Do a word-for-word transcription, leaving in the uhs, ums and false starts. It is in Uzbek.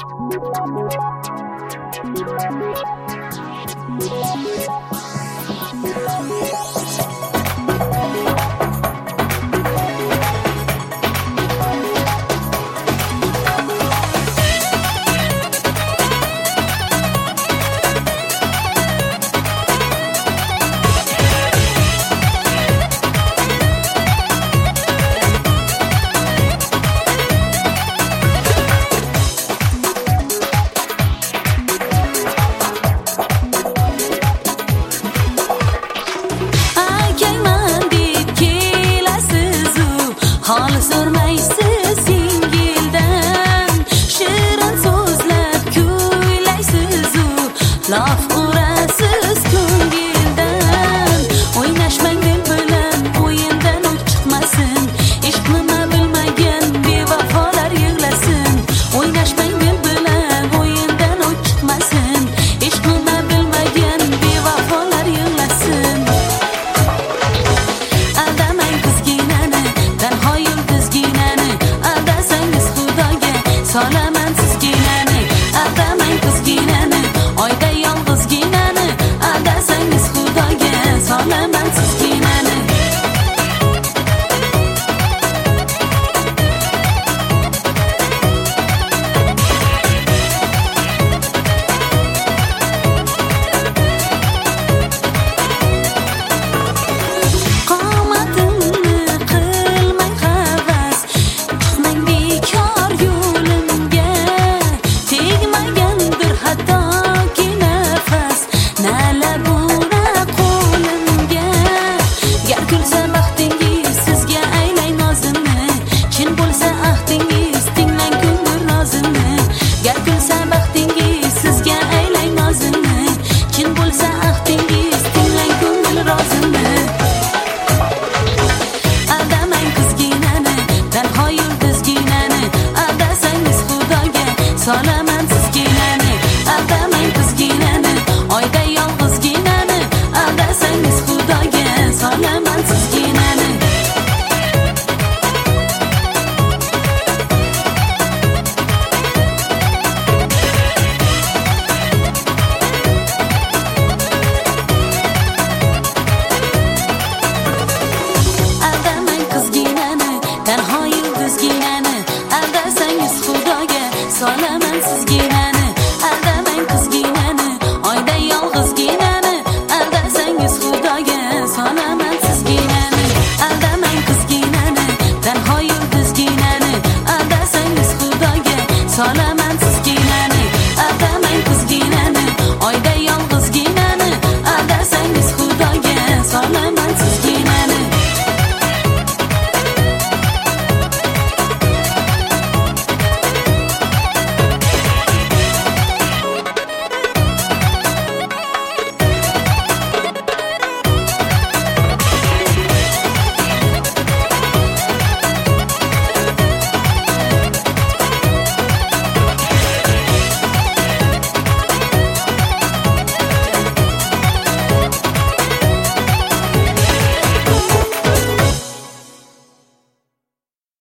Laf urasiz ko'ngildan o'ynashmang dil bilan o'yindan o'q chiqmasin ishq nima bilmagan bevafolar yig'lasin o'ynashmang dil bilan o'yindan o'q chiqmasin ishq nima bilmagan bevafolar yig'lasin aldamang qizginani tanho yulduzginani aldasangiz xudoga solaman sizginani aldamang qizginani oyda yolg'izginani aldasangiz xudoga solaman sizginani qomatimni qilmang havas chiqmang bekor yo'limga tegmagandir hatto gar kulsa baxtingiz sizga aylay nozimni chin bo'lsa ahdingiz tinglang ko'ngil nozimni gar kulsa baxtingiz sizga aylay nozimni chin bo'lsa ahdingiz tinglang ko'ngil rozimni aldamang qizginani tanho yulduzginani aldasangiz xudoga solaman sizginani aldamang qizginani oyda yolg'izginani aldasangiz xudoga solaman sizginani aldamang qizginani tanho yulduzginani aldasangiz xudoga solaman sizginani aldamang qizginani oyda yolg'izginani aldasangiz xudoga solaman sizginani aldamang qizginani tanho yulduzginani aldasangiz xudoga solaman sizginani